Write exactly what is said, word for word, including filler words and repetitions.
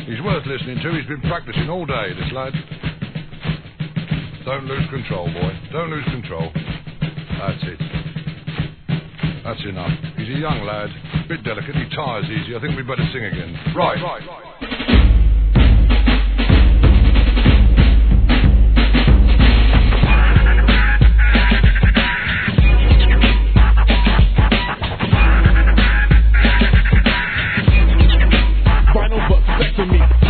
He's worth listening to. He's been practicing all day, this lad. Don't lose control, boy. Don't lose control. That's it. That's enough. He's a young lad, a bit delicate, he tires easy. I think we'd better sing again. Right. right, right. Final but back to me.